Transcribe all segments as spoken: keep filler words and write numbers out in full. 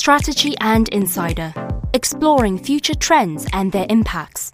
Strategy and Insider, exploring future trends and their impacts.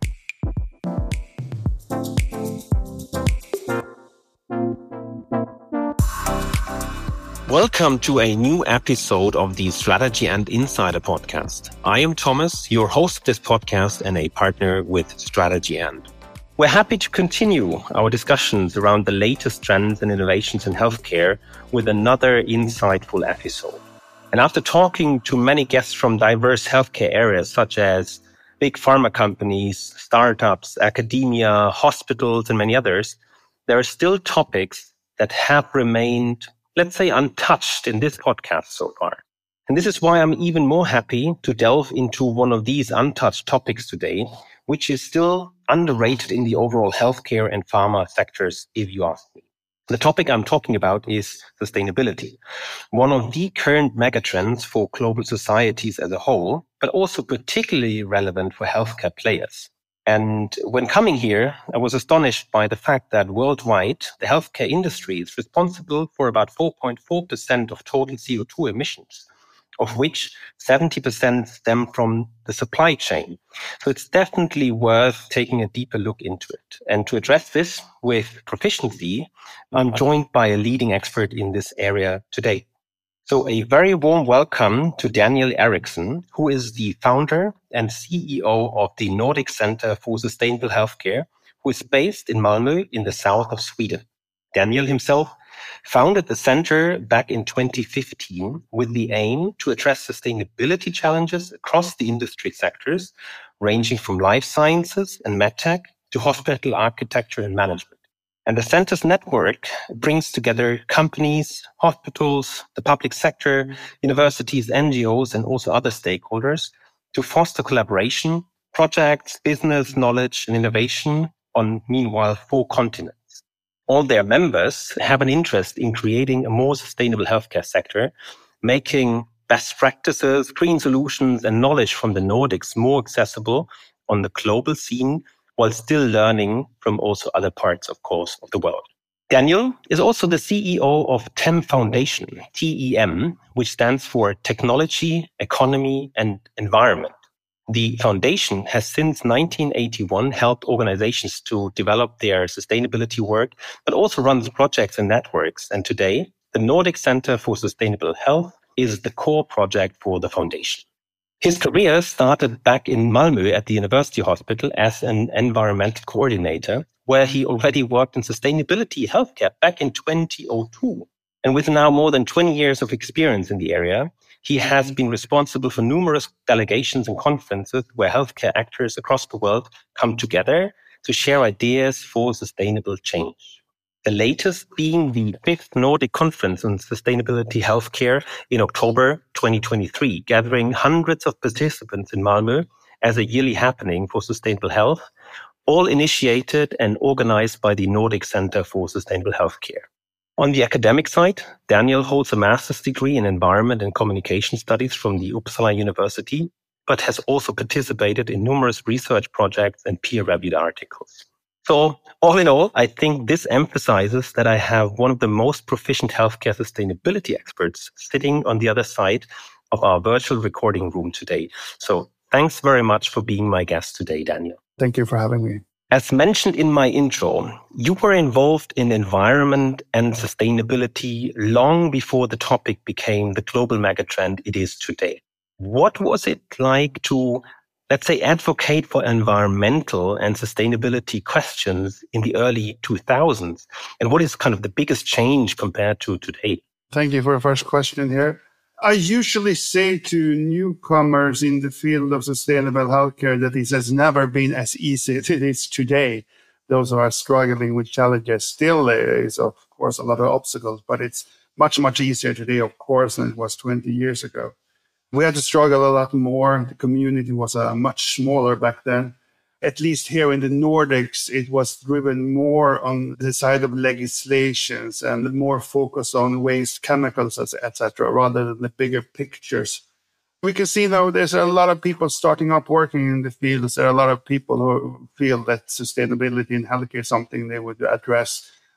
Welcome to a new episode of the Strategy and Insider podcast. I am Thomas, your host of this podcast and a partner with Strategy and. We're happy to continue our discussions around the latest trends and innovations in healthcare with another insightful episode. And after talking to many guests from diverse healthcare areas such as big pharma companies, startups, academia, hospitals, and many others, there are still topics that have remained, let's say, untouched in this podcast so far. And this is why I'm even more happy to delve into one of these untouched topics today, which is still underrated in the overall healthcare and pharma sectors, if you ask me. The topic I'm talking about is sustainability, one of the current megatrends for global societies as a whole, but also particularly relevant for healthcare players. And when coming here, I was astonished by the fact that worldwide, the healthcare industry is responsible for about four point four percent of total C O two emissions, of which seventy percent stem from the supply chain. So it's definitely worth taking a deeper look into it. And to address this with proficiency, I'm joined by a leading expert in this area today. So a very warm welcome to Daniel Eriksson, who is the founder and C E O of the Nordic Center for Sustainable Healthcare, who is based in Malmö in the south of Sweden. Daniel himself founded the center back in twenty fifteen with the aim to address sustainability challenges across the industry sectors, ranging from life sciences and medtech to hospital architecture and management. And the center's network brings together companies, hospitals, the public sector, universities, N G Os, and also other stakeholders to foster collaboration, projects, business, knowledge, and innovation on, meanwhile, four continents. All their members have an interest in creating a more sustainable healthcare sector, making best practices, green solutions, and knowledge from the Nordics more accessible on the global scene, while still learning from also other parts, of course, of the world. Daniel is also the C E O of T E M Foundation, T E M, which stands for Technology, Economy, and Environment. The foundation has since nineteen eighty-one helped organizations to develop their sustainability work, but also runs projects and networks. And today, the Nordic Center for Sustainable Health is the core project for the foundation. His career started back in Malmö at the University Hospital as an environmental coordinator, where he already worked in sustainability healthcare back in twenty oh two. And with now more than twenty years of experience in the area, he has been responsible for numerous delegations and conferences where healthcare actors across the world come together to share ideas for sustainable change. The latest being the fifth Nordic Conference on Sustainability Healthcare in October twenty twenty-three, gathering hundreds of participants in Malmö as a yearly happening for sustainable health, all initiated and organized by the Nordic Center for Sustainable Healthcare. On the academic side, Daniel holds a master's degree in environment and communication studies from the Uppsala University, but has also participated in numerous research projects and peer-reviewed articles. So all in all, I think this emphasizes that I have one of the most proficient healthcare sustainability experts sitting on the other side of our virtual recording room today. So thanks very much for being my guest today, Daniel. Thank you for having me. As mentioned in my intro, you were involved in environment and sustainability long before the topic became the global megatrend it is today. What was it like to, let's say, advocate for environmental and sustainability questions in the early two thousands? And what is kind of the biggest change compared to today? Thank you for the first question here. I usually say to newcomers in the field of sustainable healthcare that it has never been as easy as it is today. Those who are struggling with challenges, still there is, of course, a lot of obstacles, but it's much, much easier today, of course, than it was twenty years ago. We had to struggle a lot more. The community was uh, much smaller back then. At least here in the Nordics, it was driven more on the side of legislations and more focused on waste, chemicals, et cetera, rather than the bigger pictures. We can see now there's a lot of people starting up working in the fields. There are a lot of people who feel that sustainability in healthcare is something they would address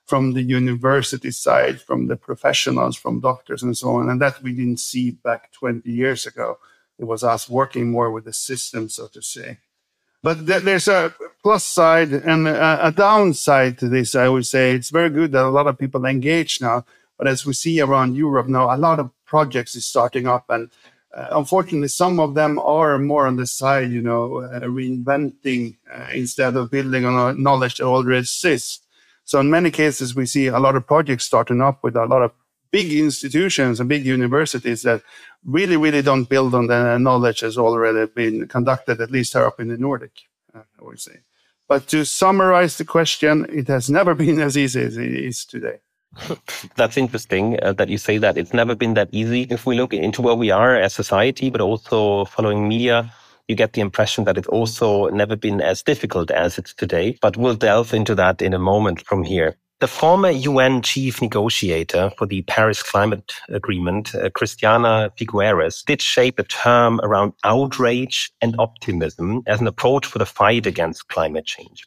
from the university side, from the professionals, from doctors and so on. And that we didn't see back twenty years ago. It was us working more with the system, so to say. But th- there's a plus side and a, a downside to this, I would say. It's very good that a lot of people engage now. But as we see around Europe now, a lot of projects is starting up. And uh, unfortunately, some of them are more on the side, you know, uh, reinventing uh, instead of building on knowledge that already exists. So in many cases, we see a lot of projects starting up with a lot of big institutions and big universities that really, really don't build on the knowledge that's already been conducted, at least here up in the Nordic, uh, I would say. But to summarize the question, it has never been as easy as it is today. That's interesting uh, that you say that. It's never been that easy. If we look into where we are as society, but also following media, you get the impression that it's also never been as difficult as it's today. But we'll delve into that in a moment from here. The former U N chief negotiator for the Paris Climate Agreement, uh, Christiana Figueres, did shape a term around outrage and optimism as an approach for the fight against climate change.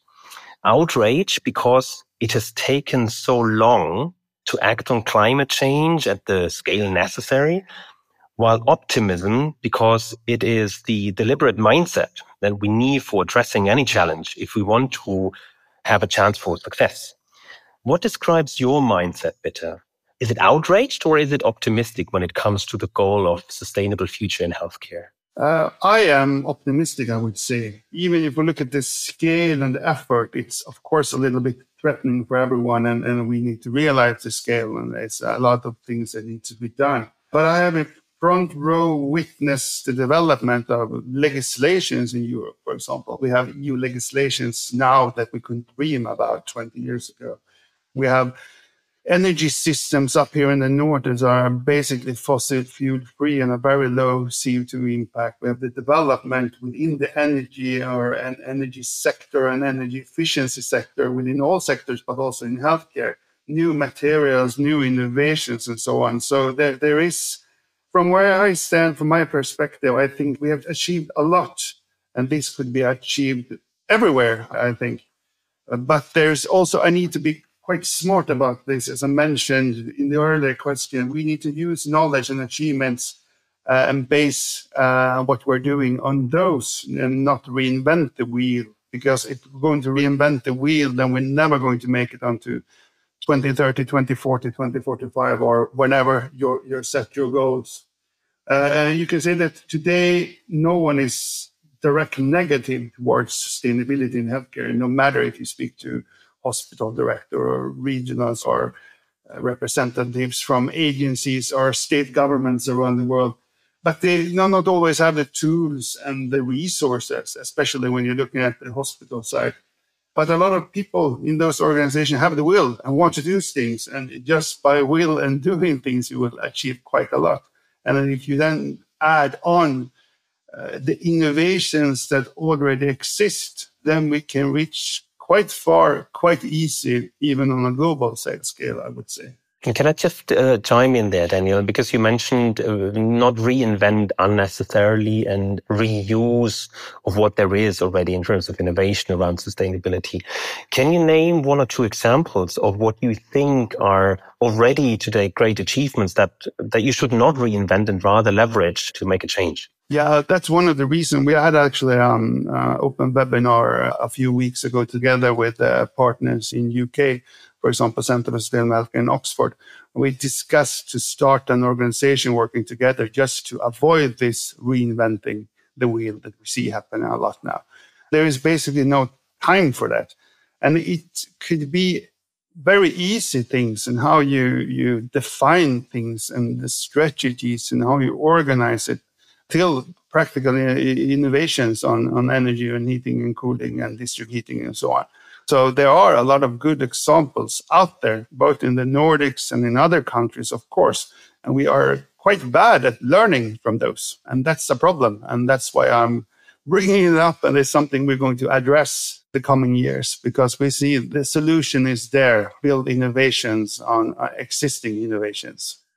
Outrage because it has taken so long to act on climate change at the scale necessary, while optimism because it is the deliberate mindset that we need for addressing any challenge if we want to have a chance for success. What describes your mindset, Bitter? Is it outraged or is it optimistic when it comes to the goal of sustainable future in healthcare? Uh, I am optimistic, I would say. Even if we look at the scale and the effort, it's of course a little bit threatening for everyone, and, and we need to realize the scale, and there's a lot of things that need to be done. But I have a front row witness the development of legislations in Europe, for example. We have E U legislations now that we couldn't dream about twenty years ago. We have energy systems up here in the north that are basically fossil fuel free and a very low C O two impact. We have the development within the energy or an energy sector and energy efficiency sector within all sectors, but also in healthcare, new materials, new innovations, and so on. So there, there is, from where I stand, from my perspective, I think we have achieved a lot, and this could be achieved everywhere, I think. But there's also a need to be quite smart about this. As I mentioned in the earlier question, we need to use knowledge and achievements uh, and base uh, what we're doing on those and not reinvent the wheel. Because if we're going to reinvent the wheel, then we're never going to make it onto twenty thirty, twenty forty, twenty forty-five, or whenever you're, you're set your goals. Uh, you can say that today, no one is directly negative towards sustainability in healthcare, no matter if you speak to hospital director or regionals or uh, representatives from agencies or state governments around the world. But they do not always have the tools and the resources, especially when you're looking at the hospital side. But a lot of people in those organizations have the will and want to do things. And just by will and doing things, you will achieve quite a lot. And then if you then add on uh, the innovations that already exist, then we can reach quite far, quite easy, even on a global scale, I would say. Can I just uh, chime in there, Daniel? Because you mentioned uh, not reinvent unnecessarily and reuse of what there is already in terms of innovation around sustainability. Can you name one or two examples of what you think are already today great achievements that, that you should not reinvent and rather leverage to make a change? Yeah, that's one of the reasons. We had actually an um, uh, open webinar a few weeks ago together with uh, partners in U K, for example, Centre for Sustainable Healthcare in Oxford. We discussed to start an organization working together just to avoid this reinventing the wheel that we see happening a lot now. There is basically no time for that. And it could be very easy things and how you, you define things and the strategies and how you organize it, till practical innovations on, on energy and heating and cooling and district heating and so on. So there are a lot of good examples out there, both in the Nordics and in other countries, of course. And we are quite bad at learning from those. And that's the problem. And that's why I'm bringing it up. And it's something we're going to address the coming years, because we see the solution is there, build innovations on existing innovations.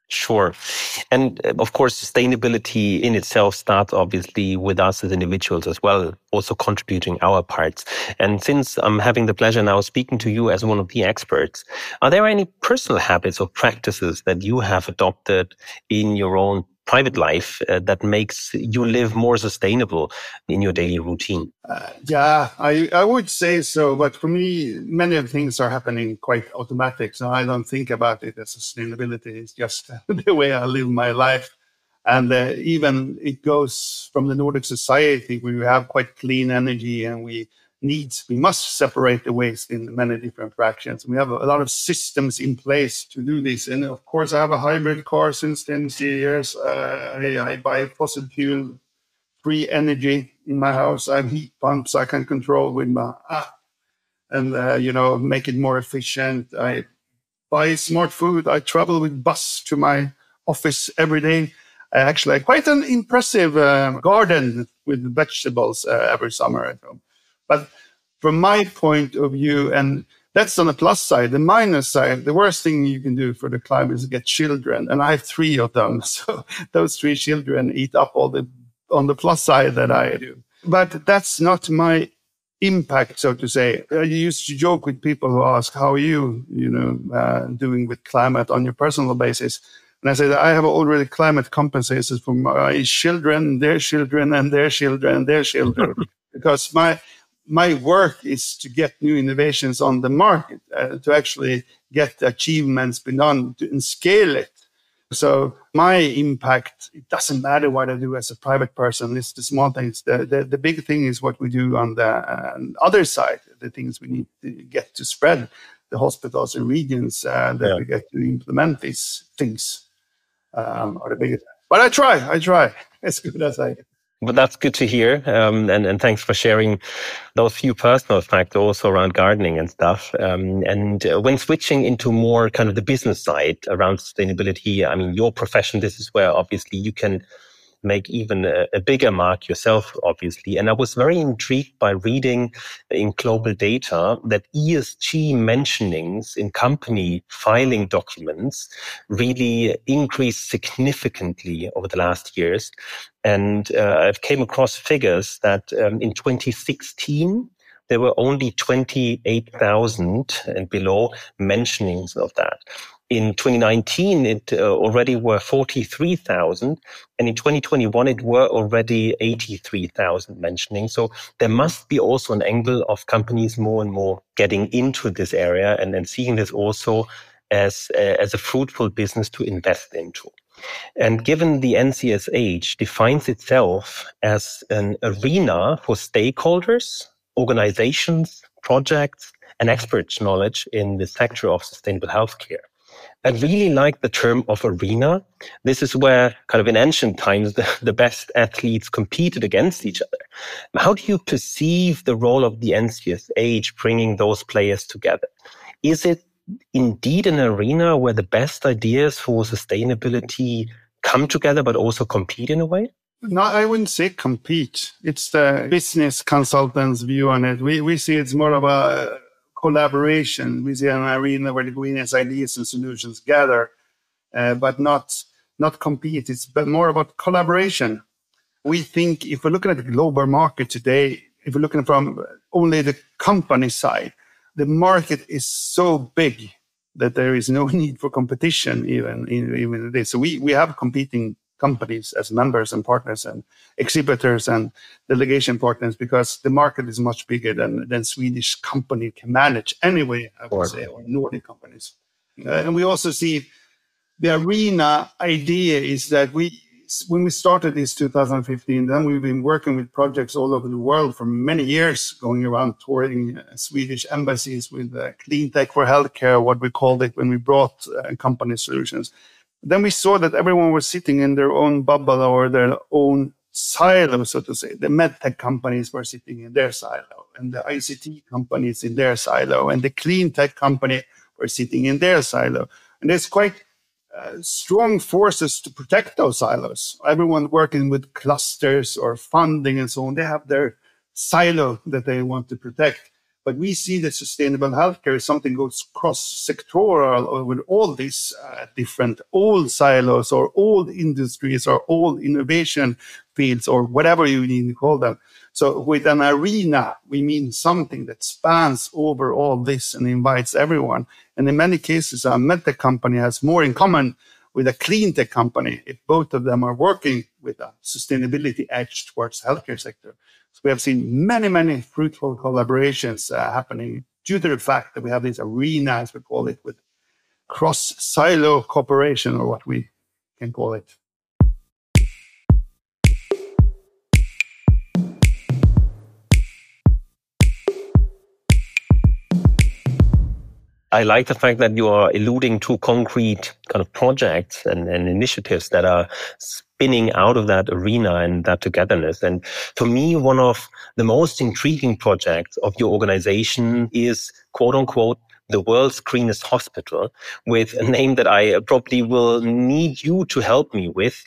Sure. And uh, of course, sustainability in itself starts obviously with us as individuals as well, also contributing our parts. And since I'm having the pleasure now speaking to you as one of the experts, are there any personal habits or practices that you have adopted in your own private life uh, that makes you live more sustainable in your daily routine? Uh, yeah, I, I would say so. But for me, many of the things are happening quite automatic. So I don't think about it as sustainability. It's just the way I live my life. And uh, even it goes from the Nordic society where we have quite clean energy and we need, we must separate the waste in many different fractions. We have a lot of systems in place to do this. And of course, I have a hybrid car since ten years. Uh, I, I buy fossil fuel free energy in my house. I have heat pumps I can control with my app and, uh, you know, make it more efficient. I buy smart food. I travel with bus to my office every day. I actually have quite an impressive uh, garden with vegetables uh, every summer at home. But from my point of view, and that's on the plus side, the minus side, the worst thing you can do for the climate is get children. And I have three of them. So those three children eat up all the on the plus side that I do. But that's not my impact, so to say. I used to joke with people who ask, how are you, you know, uh, doing with climate on your personal basis? And I said, I have already climate compensated for my children, their children, and their children, and their children. Because my my work is to get new innovations on the market, uh, to actually get the achievements beyond and scale it. So my impact, it doesn't matter what I do as a private person. It's the small things. The, the, the big thing is what we do on the uh, other side, the things we need to get to spread, the hospitals and regions uh, that yeah. we get to implement these things um, are the biggest. But I try, I try as good as I can. But that's good to hear. Um, and, and thanks for sharing those few personal facts also around gardening and stuff. Um, and uh, when switching into more kind of the business side around sustainability, I mean, your profession, this is where obviously you can make even a, a bigger mark yourself, obviously. And I was very intrigued by reading in Global Data that E S G mentionings in company filing documents really increased significantly over the last years. And uh, I've came across figures that um, in twenty sixteen, there were only twenty-eight thousand and below mentionings of that. In twenty nineteen, it uh, already were forty-three thousand. And in twenty twenty-one, it were already eighty-three thousand mentioning. So there must be also an angle of companies more and more getting into this area and, and seeing this also as, uh, as a fruitful business to invest into. And given the N C S H defines itself as an arena for stakeholders, organizations, projects, and experts' knowledge in the sector of sustainable healthcare, I really like the term of arena. This is where kind of in ancient times, the, the best athletes competed against each other. How do you perceive the role of the N C S H bringing those players together? Is it indeed an arena where the best ideas for sustainability come together, but also compete in a way? No, I wouldn't say compete. It's the business consultants' view on it. We we see it's more of a collaboration. We see an arena where the greenest ideas and solutions gather, uh, but not not compete. It's but more about collaboration. We think if we're looking at the global market today, if we're looking from only the company side, the market is so big that there is no need for competition even in even this. So we, we have competing companies as members and partners and exhibitors and delegation partners because the market is much bigger than, than Swedish company can manage anyway, I would or, say, or Nordic companies. Uh, and we also see the arena idea is that we, when we started this two thousand fifteen, then we've been working with projects all over the world for many years, going around touring uh, Swedish embassies with uh, clean tech for healthcare, what we called it when we brought uh, company solutions. Then we saw that everyone was sitting in their own bubble or their own silo, so to say. The medtech companies were sitting in their silo, and the I C T companies in their silo, and the clean tech company were sitting in their silo. And there's quite Uh, strong forces to protect those silos. Everyone working with clusters or funding and so on, they have their silo that they want to protect. But we see that sustainable healthcare is something that goes cross-sectoral with all these uh, different old silos or old industries or old innovation fields or whatever you need to call them. So with an arena, we mean something that spans over all this and invites everyone. And in many cases, a medtech company has more in common with a clean tech company if both of them are working with a sustainability edge towards the healthcare sector. So we have seen many, many fruitful collaborations uh, happening due to the fact that we have this arena, as we call it, with cross-silo cooperation, or what we can call it. I like the fact that you are alluding to concrete kind of projects and, and initiatives that are spinning out of that arena and that togetherness. And for me, one of the most intriguing projects of your organization is, quote unquote, the world's greenest hospital, with a name that I probably will need you to help me with.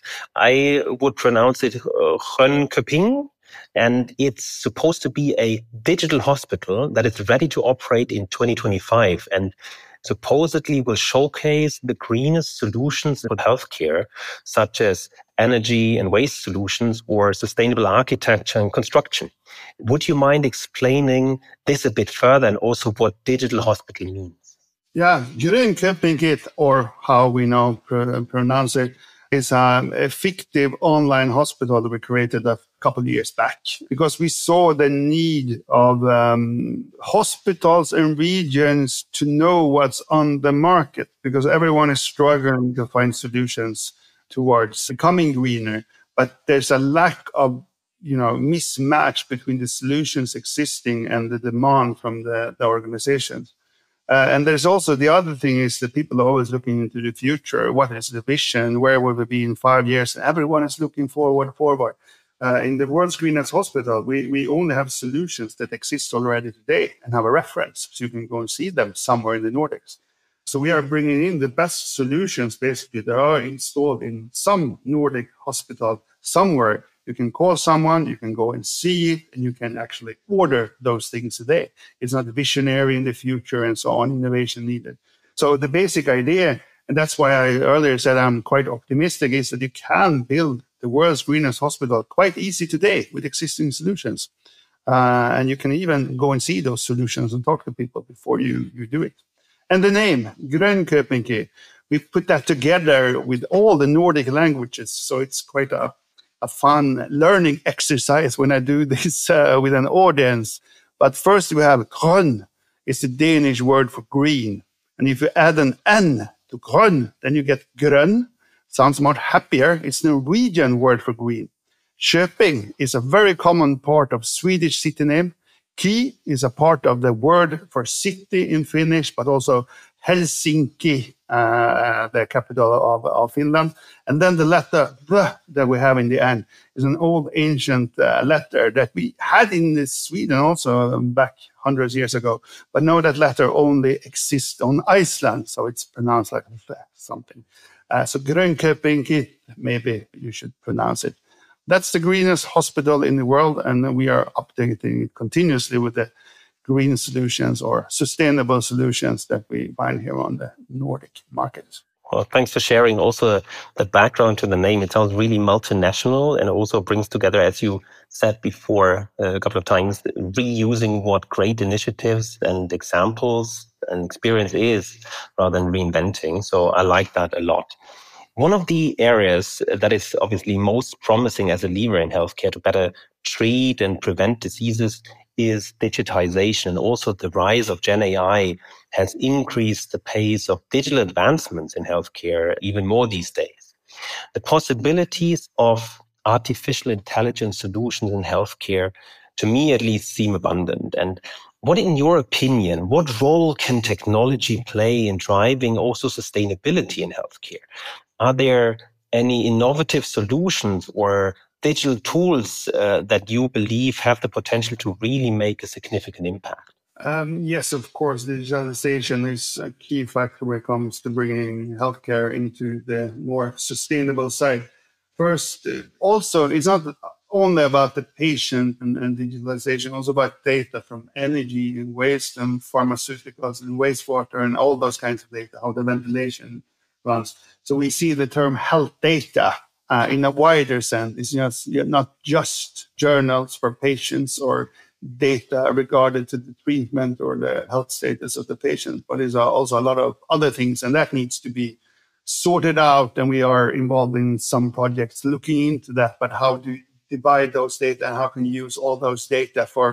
I would pronounce it uh, Grønköping. And it's supposed to be a digital hospital that is ready to operate in twenty twenty-five and supposedly will showcase the greenest solutions for healthcare, such as energy and waste solutions or sustainable architecture and construction. Would you mind explaining this a bit further and also what digital hospital means? Yeah, Grønköping, or how we now pr- pronounce it, is um, a fictive online hospital that we created a couple of years back because we saw the need of um, hospitals and regions to know what's on the market, because everyone is struggling to find solutions towards becoming greener. But there's a lack of, you know, mismatch between the solutions existing and the demand from the, the organizations. Uh, and there's also the other thing is that people are always looking into the future. What is the vision? Where will we be in five years? And everyone is looking forward, forward. Uh, in the world's greenest hospital, we, we only have solutions that exist already today and have a reference. So you can go and see them somewhere in the Nordics. So we are bringing in the best solutions, basically, that are installed in some Nordic hospital somewhere. You can call someone, you can go and see it, and you can actually order those things today. It's not visionary in the future and so on, innovation needed. So the basic idea, and that's why I earlier said I'm quite optimistic, is that you can build the world's greenest hospital quite easy today with existing solutions. Uh, and you can even go and see those solutions and talk to people before you, you do it. And the name, Grønköping, we put that together with all the Nordic languages. So it's quite a a fun learning exercise when I do this uh, with an audience. But first we have grøn. It's the Danish word for green. And if you add an N to grøn, then you get grøn. Sounds more happier. It's the Norwegian word for green. Köping is a very common part of Swedish city name. Ki is a part of the word for city in Finnish, but also Helsinki, uh, the capital of, of Finland. And then the letter V that we have in the end is an old ancient uh, letter that we had in Sweden also um, back hundreds of years ago. But now that letter only exists on Iceland, so it's pronounced like something. Uh, so Grønköping, maybe you should pronounce it. That's the greenest hospital in the world, and we are updating it continuously with the green solutions or sustainable solutions that we find here on the Nordic market. Well, thanks for sharing also the background to the name. It sounds really multinational and also brings together, as you said before uh, a couple of times, reusing what great initiatives and examples and experience is rather than reinventing. So I like that a lot. One of the areas that is obviously most promising as a lever in healthcare to better treat and prevent diseases is digitization. Also, the rise of Gen A I has increased the pace of digital advancements in healthcare even more these days. The possibilities of artificial intelligence solutions in healthcare, to me at least, seem abundant. And what, in your opinion, what role can technology play in driving also sustainability in healthcare? Are there any innovative solutions or digital tools uh, that you believe have the potential to really make a significant impact? Um, yes, of course, digitalization is a key factor when it comes to bringing healthcare into the more sustainable side. First, also, it's not only about the patient and, and digitalization, also about data from energy and waste and pharmaceuticals and wastewater and all those kinds of data, how the ventilation runs. So we see the term health data uh, in a wider sense. It's just, not just journals for patients or data regarding to the treatment or the health status of the patient, but it's also a lot of other things, and that needs to be sorted out. And we are involved in some projects looking into that, but how do you divide those data and how can you use all those data for,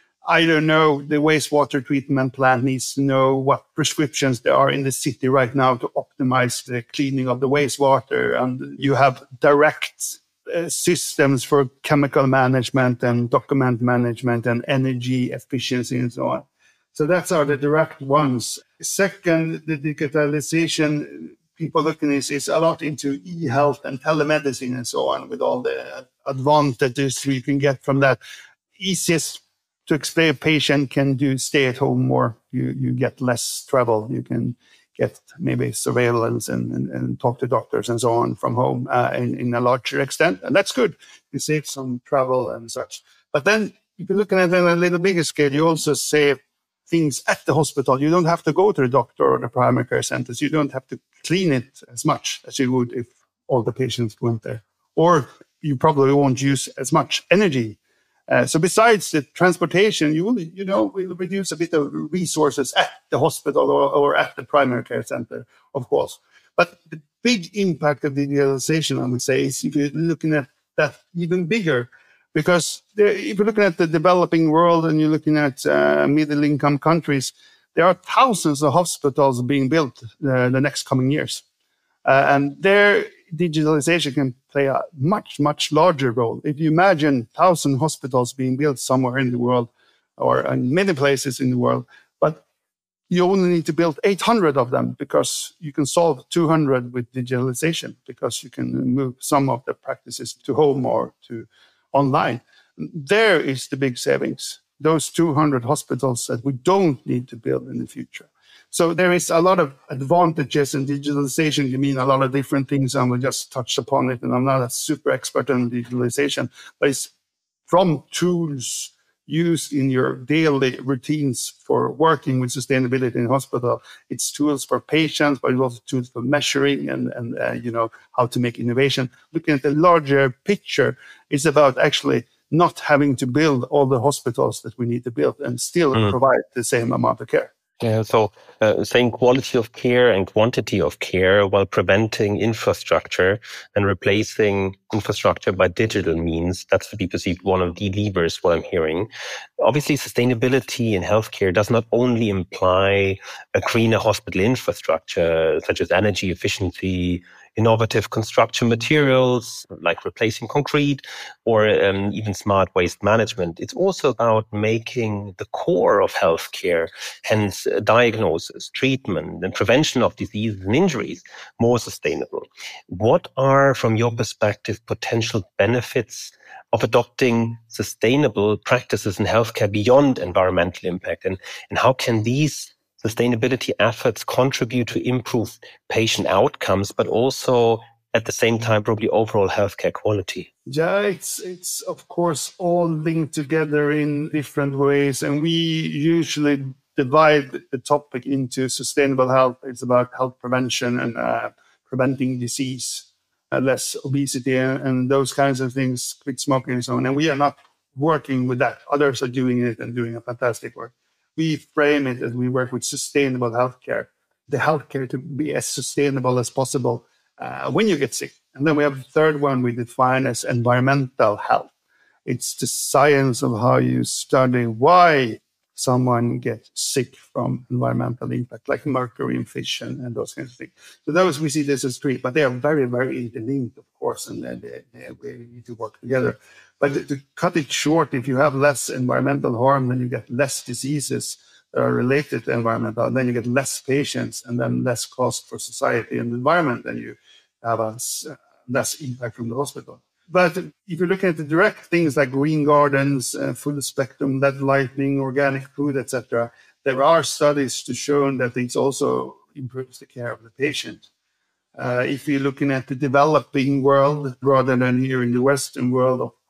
I don't know, the wastewater treatment plant needs to know what prescriptions there are in the city right now to optimize the cleaning of the wastewater. And you have direct uh, systems for chemical management and document management and energy efficiency and so on. So that's are the direct ones. Second, the digitalization people looking is, is a lot into e-health and telemedicine and so on, with all the advantages you can get from that. Easiest to explain, a patient can do stay at home more. You you get less travel. You can get maybe surveillance and, and, and talk to doctors and so on from home uh, in, in a larger extent. And that's good. You save some travel and such. But then if you're looking at it on a little bigger scale, you also save things at the hospital. You don't have to go to the doctor or the primary care centers. You don't have to clean it as much as you would if all the patients went there. Or you probably won't use as much energy. Uh, so besides the transportation, you will, you know, will reduce a bit of resources at the hospital or, or at the primary care center, of course. But the big impact of digitalization, I would say, is if you're looking at that even bigger, because there, if you're looking at the developing world and you're looking at uh, middle-income countries, there are thousands of hospitals being built uh, the next coming years. Uh, and their digitalization can play a much, much larger role. If you imagine one thousand hospitals being built somewhere in the world or in many places in the world, but you only need to build eight hundred of them because you can solve two hundred with digitalization, because you can move some of the practices to home or to online. There is the big savings, those two hundred hospitals that we don't need to build in the future. So there is a lot of advantages in digitalization. You mean a lot of different things, and we'll just touch upon it. And I'm not a super expert on digitalization, but it's from tools used in your daily routines for working with sustainability in hospital. It's tools for patients, but it's also tools for measuring and, and uh, you know, how to make innovation. Looking at the larger picture, it's about actually not having to build all the hospitals that we need to build and still mm. provide the same amount of care. Yeah, so uh, saying quality of care and quantity of care while preventing infrastructure and replacing infrastructure by digital means, that's to be perceived one of the levers, what I'm hearing. Obviously, sustainability in healthcare does not only imply a greener hospital infrastructure, such as energy efficiency, innovative construction materials, like replacing concrete, or um, even smart waste management. It's also about making the core of healthcare, hence uh, diagnosis, treatment, and prevention of diseases and injuries, more sustainable. What are, from your perspective, potential benefits of adopting sustainable practices in healthcare beyond environmental impact? And, and how can these sustainability efforts contribute to improve patient outcomes, but also at the same time, probably overall healthcare quality? Yeah, it's, it's of course all linked together in different ways. And we usually divide the topic into sustainable health. It's about health prevention and uh, preventing disease, uh, less obesity and, and those kinds of things, quit smoking and so on. And we are not working with that. Others are doing it and doing a fantastic work. We frame it as we work with sustainable healthcare, the healthcare to be as sustainable as possible uh, when you get sick. And then we have the third one we define as environmental health. It's the science of how you study why someone gets sick from environmental impact, like mercury in fish and, and those kinds of things. So those we see this as three, but they are very, very interlinked, of course, and they, they, they need to work together. But to cut it short, if you have less environmental harm, then you get less diseases that are related to environmental, and then you get less patients, and then less cost for society and the environment, and you have a less impact from the hospital. But if you're looking at the direct things like green gardens, uh, full spectrum, L E D lighting, organic food, et cetera, there are studies to show that it also improves the care of the patient. Uh, if you're looking at the developing world rather than here in the Western world, of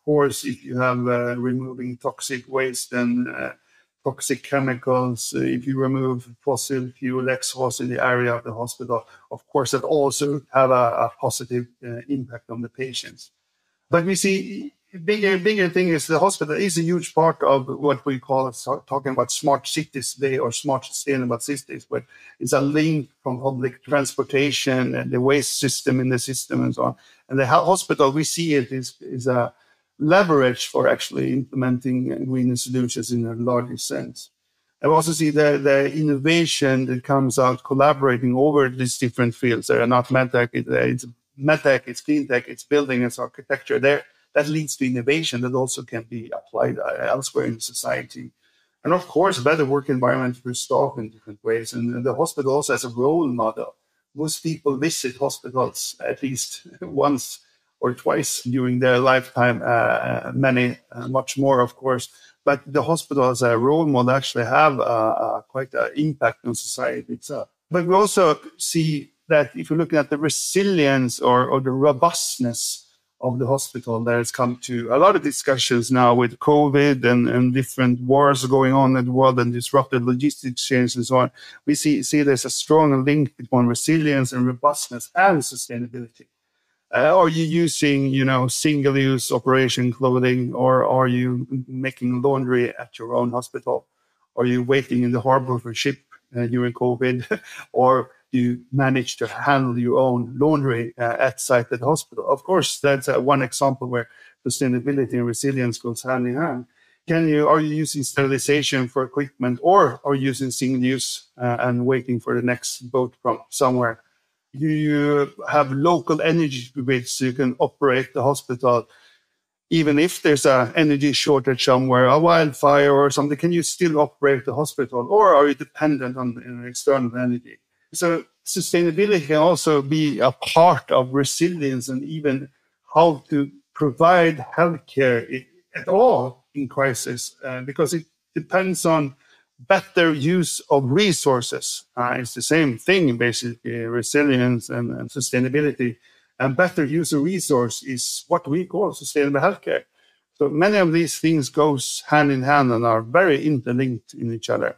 course, if you have uh, removing toxic waste and uh, toxic chemicals, uh, if you remove fossil fuel exhaust in the area of the hospital, of course, that also have a, a positive uh, impact on the patients. But we see bigger, bigger thing is the hospital is a huge part of what we call so, talking about smart cities today or smart sustainable cities, but it's a link from public transportation and the waste system in the system and so on. And the hospital, we see it is, is a leverage for actually implementing green solutions in a larger sense. I also see the, the innovation that comes out collaborating over these different fields. They are not medtech, it, it's medtech, it's clean tech, it's building, it's architecture. There, that leads to innovation that also can be applied elsewhere in society. And of course, better work environment for staff in different ways. And the hospital also has a role model. Most people visit hospitals at least once or twice during their lifetime, uh, many, uh, much more, of course. But the hospital as a role model actually have uh, uh, quite an impact on society itself. But we also see that if you're looking at the resilience or, or the robustness of the hospital, there has come to a lot of discussions now with COVID and, and different wars going on in the world and disrupted logistics chains and so on. We see, see there's a strong link between resilience and robustness and sustainability. Uh, are you using, you know, single-use operation clothing, or are you making laundry at your own hospital? Are you waiting in the harbor for a ship uh, during COVID, or you manage to handle your own laundry uh, at site at the hospital? Of course, that's uh, one example where sustainability and resilience goes hand in hand. Can you, are you using sterilization for equipment, or are you using single use uh, and waiting for the next boat from somewhere? Do you have local energy grids so you can operate the hospital even if there's an energy shortage somewhere, a wildfire or something? Can you still operate the hospital, or are you dependent on, on external energy? So sustainability can also be a part of resilience and even how to provide healthcare at all in crisis, uh, because it depends on better use of resources. Uh, it's the same thing, basically, resilience and, and sustainability. And better use of resource is what we call sustainable healthcare. So many of these things goes hand in hand and are very interlinked in each other.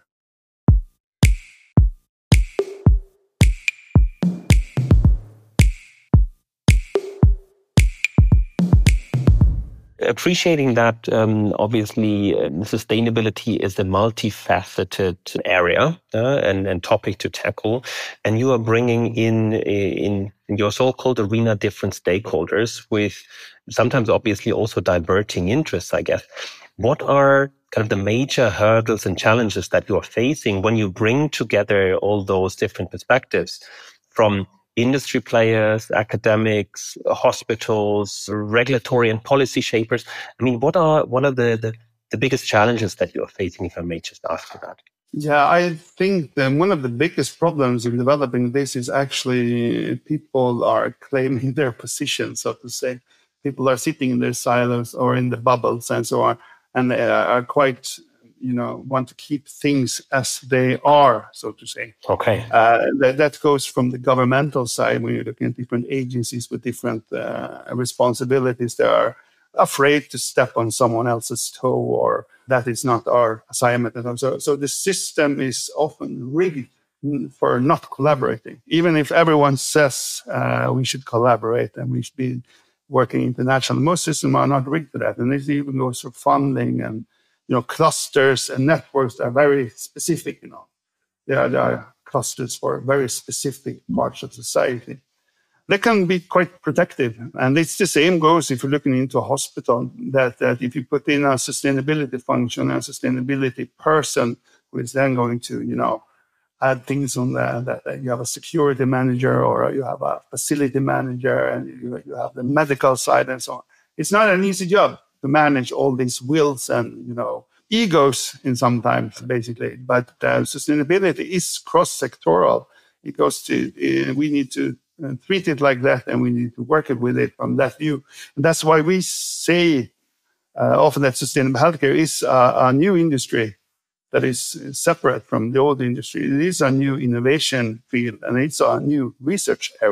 Appreciating that, um, obviously, uh, sustainability is a multifaceted area uh, and, and topic to tackle. And you are bringing in, in, in your so-called arena different stakeholders with sometimes obviously also diverging interests, I guess. What are kind of the major hurdles and challenges that you are facing when you bring together all those different perspectives from industry players, academics, hospitals, regulatory and policy shapers? I mean, what are what are the, the, the biggest challenges that you are facing, if I may just ask you that? Yeah, I think that one of the biggest problems in developing this is actually people are claiming their position, so to say. People are sitting in their silos or in the bubbles and so on, and they are quite, you know, want to keep things as they are, so to say. Okay. Uh, that, that goes from the governmental side when you're looking at different agencies with different uh, responsibilities. They are afraid to step on someone else's toe, or that is not our assignment. So, so the system is often rigged for not collaborating. Even if everyone says uh, we should collaborate and we should be working internationally, most systems are not rigged for that. And this even goes for funding and, you know, clusters and networks are very specific, you know. There are, there are clusters for very specific parts of society. They can be quite protective. And it's the same goes if you're looking into a hospital, that, that if you put in a sustainability function, a sustainability person who is then going to, you know, add things on that, that, that you have a security manager or you have a facility manager and you, you have the medical side and so on. It's not an easy job to manage all these wills and, you know, egos in sometimes, basically. But uh, sustainability is cross-sectoral. It goes to, uh, we need to uh, treat it like that, and we need to work it with it from that view. And that's why we say uh, often that sustainable healthcare is a, a new industry that is separate from the old industry. It is a new innovation field, and it's a new research area.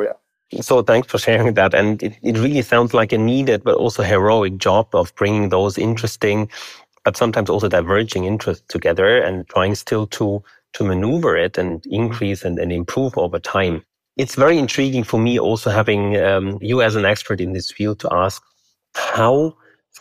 So thanks for sharing that. And it, it really sounds like a needed but also heroic job of bringing those interesting but sometimes also diverging interests together and trying still to to maneuver it and increase and, and improve over time. It's very intriguing for me also having um, you as an expert in this field to ask, how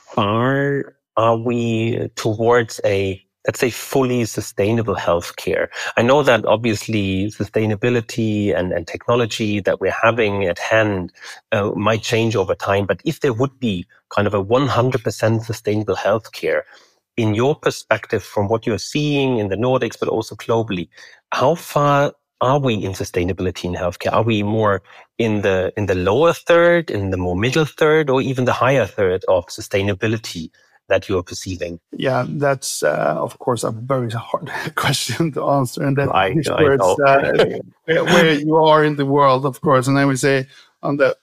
far are we towards a, let's say, fully sustainable healthcare? I know that obviously sustainability and, and technology that we're having at hand uh, might change over time, but if there would be kind of a one hundred percent sustainable healthcare, in your perspective, from what you're seeing in the Nordics, but also globally, how far are we in sustainability in healthcare? Are we more in the in the lower third, in the more middle third, or even the higher third of sustainability that you're perceiving? Yeah, that's uh, of course a very hard question to answer, and that I, is I where, it's, know. uh, where where you are in the world, of course. And I would say on the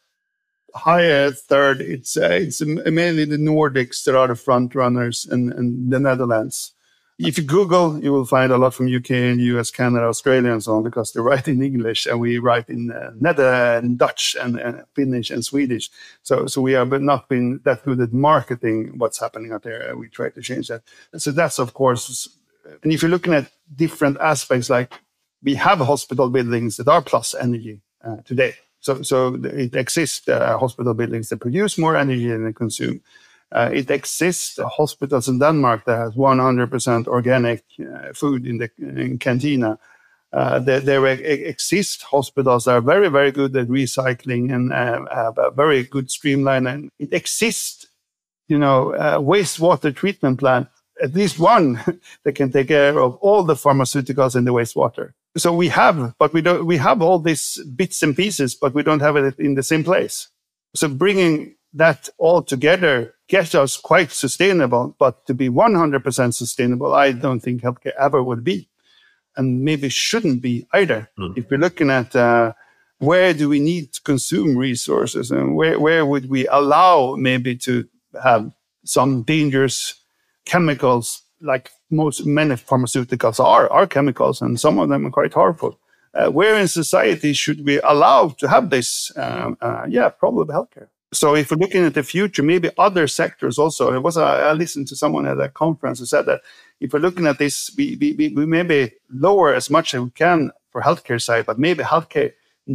higher third, it's uh, it's mainly the Nordics that are the front runners, and, and the Netherlands. If you Google, you will find a lot from U K and U S, Canada, Australia, and so on, because they write in English and we write in uh, Nether and Dutch and, and Finnish and Swedish. So, so we have not been that good at marketing what's happening out there. We try to change that. So that's, of course, and if you're looking at different aspects, like we have hospital buildings that are plus energy uh, today. So, so it exists uh, hospital buildings that produce more energy than they consume. Uh, it exists uh, hospitals in Denmark that has one hundred percent organic uh, food in the in cantina. Uh, there, there exist hospitals that are very, very good at recycling and uh, have a very good streamline. And it exists, you know, uh, wastewater treatment plant, at least one that can take care of all the pharmaceuticals in the wastewater. So we have, but we don't. We have all these bits and pieces, but we don't have it in the same place. So bringing that all together gets us quite sustainable, but to be one hundred percent sustainable, I don't think healthcare ever will be, and maybe shouldn't be either. Mm. If we're looking at uh, where do we need to consume resources, and where, where would we allow maybe to have some dangerous chemicals, like most many pharmaceuticals are, are chemicals, and some of them are quite harmful. Uh, where in society should we allow to have this, um, uh, yeah, problem with healthcare? So if we're looking at the future, maybe other sectors also. It was a, I listened to someone at a conference who said that if we're looking at this, we, we, we maybe lower as much as we can for healthcare side, but maybe healthcare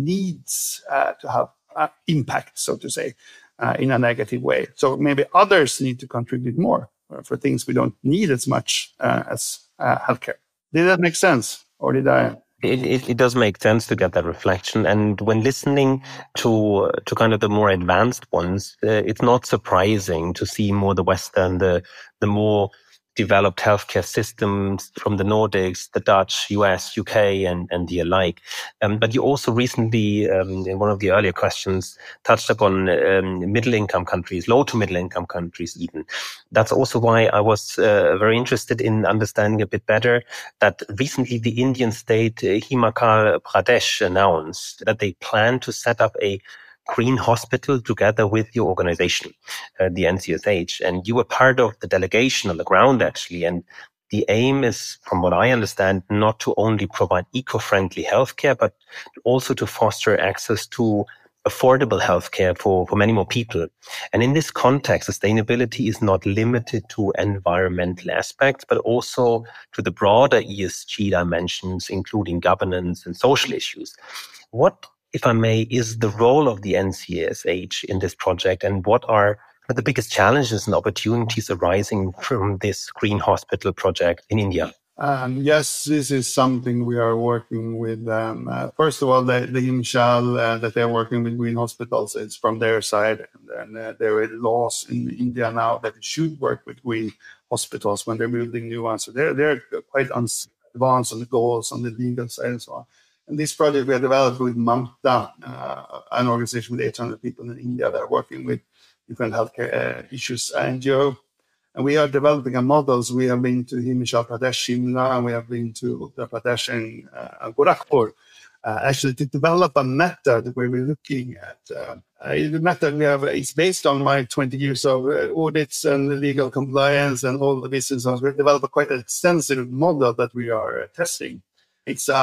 needs uh, to have uh, impact, so to say, uh, in a negative way. So maybe others need to contribute more for things we don't need as much uh, as uh, healthcare. Did that make sense, or did I? It, it, it does make sense to get that reflection. And when listening to to kind of the more advanced ones, uh, it's not surprising to see more the Western, the the more developed healthcare systems from the Nordics, the Dutch, U S, U K, and, and the alike. Um, but you also recently, um, in one of the earlier questions, touched upon um, middle-income countries, low to middle-income countries even. That's also why I was uh, very interested in understanding a bit better that recently the Indian state uh, Himachal Pradesh announced that they plan to set up a green hospital together with your organization, uh, the N C S H. And you were part of the delegation on the ground, actually. And the aim is, from what I understand, not to only provide eco-friendly healthcare, but also to foster access to affordable healthcare for, for many more people. And in this context, sustainability is not limited to environmental aspects, but also to the broader E S G dimensions, including governance and social issues. What, if I may, is the role of the N C S H in this project, and what are the biggest challenges and opportunities arising from this green hospital project in India? Um, yes, this is something we are working with. Um, uh, first of all, the, the Himachal uh, that they're working with green hospitals, it's from their side. And uh, there are laws in India now that should work with green hospitals when they're building new ones. So they're, they're quite advanced on the goals, on the legal side and so on. And this project we have developed with Mamta, uh, an organization with eight hundred people in India that are working with different healthcare uh, issues, N G O. And we are developing a models. We have been to Himachal Pradesh, Shimla, and we have been to Uttar Pradesh and uh, Gorakhpur, uh, actually to develop a method where we're looking at, uh, uh, the method we have is based on my twenty years of uh, audits and legal compliance and all the business. We've developed a quite extensive model that we are uh, testing. It's a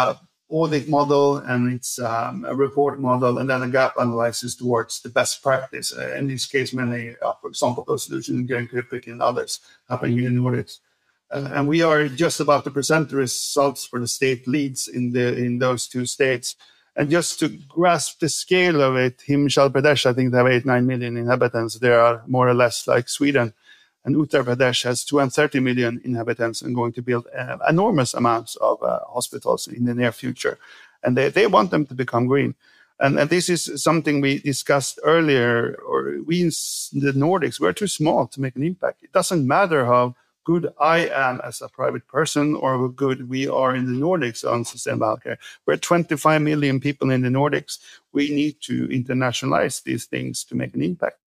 audit model and its um, a report model, and then a gap analysis towards the best practice. Uh, in this case, many, uh, for example, those solutions in Cryptic and others happening in the Nordics. Uh, and we are just about to present the results for the state leads in the in those two states. And just to grasp the scale of it, Himachal Pradesh, I think they have eight, nine million inhabitants. They are more or less like Sweden. And Uttar Pradesh has two hundred thirty million inhabitants and going to build uh, enormous amounts of uh, hospitals in the near future. And they, they want them to become green. And, and this is something we discussed earlier, or we in the Nordics, we're too small to make an impact. It doesn't matter how good I am as a private person or how good we are in the Nordics on sustainable healthcare. We're twenty-five million people in the Nordics. We need to internationalize these things to make an impact.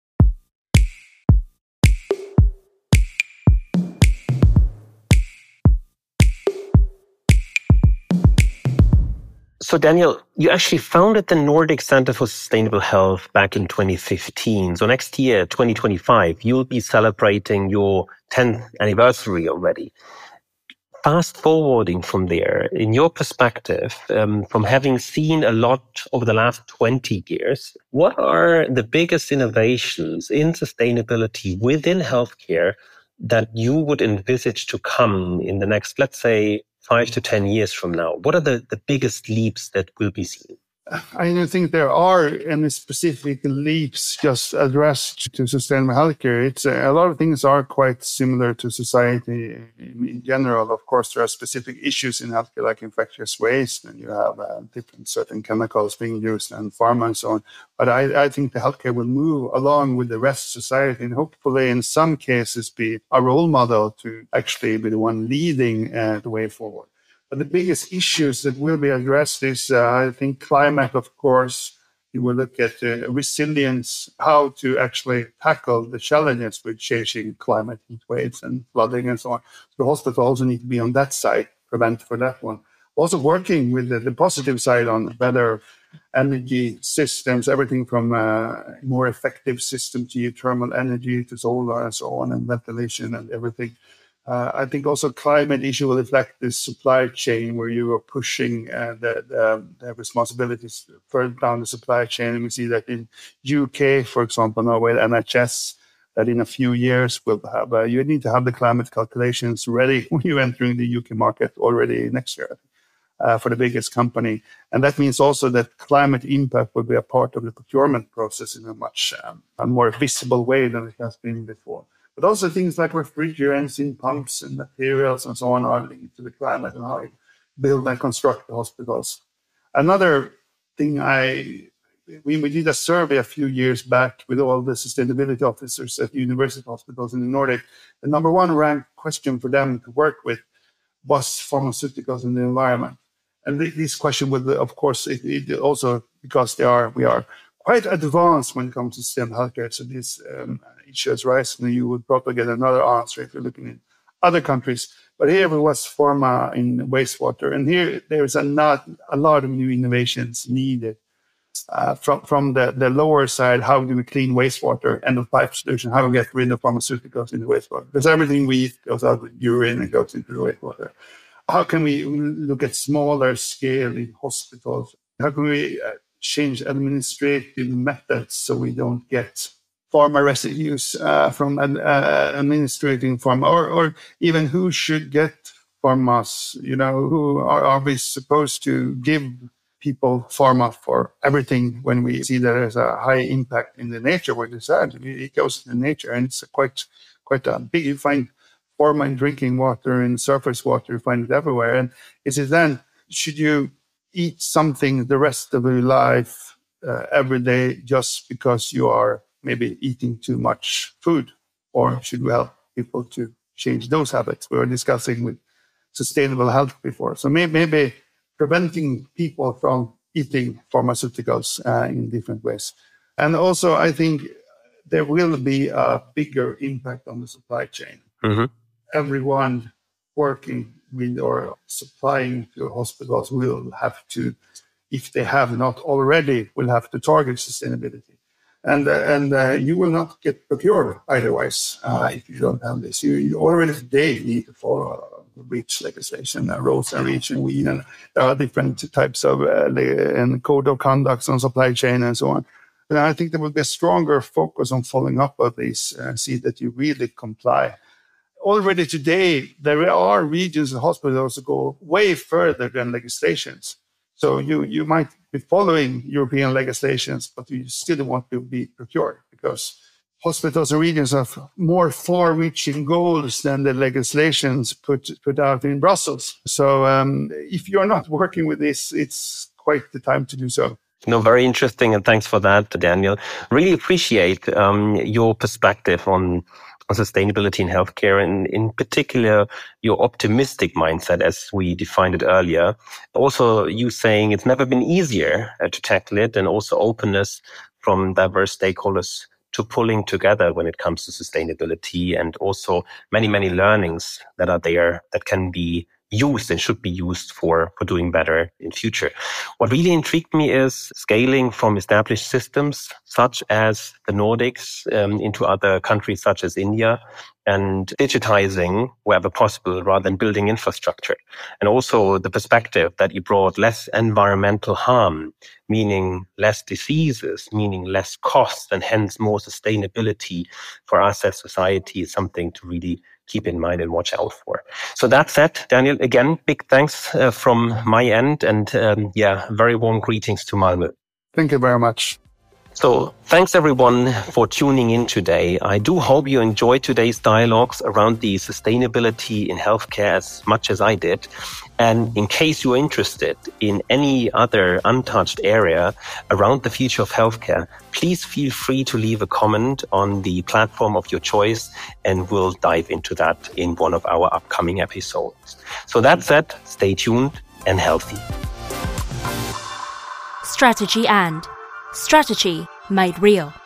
So, Daniel, you actually founded the Nordic Center for Sustainable Health back in twenty fifteen. So next year, twenty twenty-five, you'll be celebrating your tenth anniversary already. Fast forwarding from there, in your perspective, um, from having seen a lot over the last twenty years, what are the biggest innovations in sustainability within healthcare that you would envisage to come in the next, let's say, five to ten years from now? What are the, the biggest leaps that will be seen? I don't think there are any specific leaps just addressed to sustainable healthcare. It's uh, a lot of things are quite similar to society in, in general. Of course, there are specific issues in healthcare like infectious waste, and you have uh, different certain chemicals being used and pharma and so on. But I, I think the healthcare will move along with the rest of society and hopefully in some cases be a role model to actually be the one leading uh, the way forward. But the biggest issues that will be addressed is, uh, I think, climate, of course. You will look at uh, resilience, how to actually tackle the challenges with changing climate, heat waves and flooding and so on. So the hospital also need to be on that side, prevent for that one. Also working with the, the positive side on better energy systems, everything from uh, more effective system to geothermal energy to solar and so on, and ventilation and everything. Uh, I think also climate issue will affect the supply chain where you are pushing uh, the, the, the responsibilities further down the supply chain. And we see that in U K, for example, now with N H S, that in a few years we'll have, uh, you need to have the climate calculations ready when you're entering the U K market already next year uh, for the biggest company. And that means also that climate impact will be a part of the procurement process in a much um, a more visible way than it has been before. But also things like refrigerants in pumps and materials and so on are linked to the climate and how you build and construct the hospitals. Another thing I, we, we did a survey a few years back with all the sustainability officers at university hospitals in the Nordic. The number one ranked question for them to work with was pharmaceuticals in the environment. And this question would, of course, it, it also, because they are, we are quite advanced when it comes to sustainable healthcare. So these um, issues rise, and you would probably get another answer if you're looking in other countries. But here it was pharma in wastewater, and here there is a not a lot of new innovations needed uh, from from the, the lower side. How do we clean wastewater? End of pipe solution. How do we get rid of pharmaceuticals in the wastewater? Because everything we eat goes out with urine and goes into the wastewater. How can we look at smaller scale in hospitals? How can we uh, change administrative methods so we don't get pharma residues uh, from uh, administrating pharma, or, or even who should get pharmas? You know, who are, are we supposed to give people pharma for everything when we see that there's a high impact in the nature where this is? It goes in nature, and it's quite quite a big. You find pharma in drinking water and surface water, you find it everywhere. And is it then, should you eat something the rest of your life uh, every day just because you are maybe eating too much food? Or should we help people to change those habits? We were discussing with sustainable health before. So maybe, maybe preventing people from eating pharmaceuticals uh, in different ways. And also, I think there will be a bigger impact on the supply chain. Mm-hmm. Everyone working with or supplying to hospitals will have to, if they have not already, will have to target sustainability. And uh, and uh, you will not get procured otherwise uh, if you don't have this. You, you already today need to follow REACH legislation, uh, Roads and REACH and WEEE, and there are different types of uh, and code of conducts on supply chain and so on. And I think there will be a stronger focus on following up of these and uh, see that you really comply. Already today, there are regions and hospitals that go way further than legislations. So you, you might be following European legislations, but you still want to be procured because hospitals and regions have more far-reaching goals than the legislations put put out in Brussels. So um, if you're not working with this, it's quite the time to do so. No, very interesting, and thanks for that, Daniel. Really appreciate um, your perspective on, on sustainability in healthcare, and in particular, your optimistic mindset, as we defined it earlier. Also, you saying it's never been easier uh, to tackle it, and also openness from diverse stakeholders to pulling together when it comes to sustainability, and also many, many learnings that are there that can be used and should be used for, for doing better in future. What really intrigued me is scaling from established systems such as the Nordics um, into other countries such as India, and digitizing wherever possible rather than building infrastructure. And also the perspective that you brought, less environmental harm, meaning less diseases, meaning less costs, and hence more sustainability for us as society is something to really keep in mind and watch out for. So that said, Daniel, again, big thanks uh, from my end, and um, yeah, very warm greetings to Malmö. Thank you very much. So thanks everyone for tuning in today. I do hope you enjoyed today's dialogues around the sustainability in healthcare as much as I did. And in case you're interested in any other untouched area around the future of healthcare, please feel free to leave a comment on the platform of your choice, and we'll dive into that in one of our upcoming episodes. So that said, stay tuned and healthy. Strategy and Strategy made real.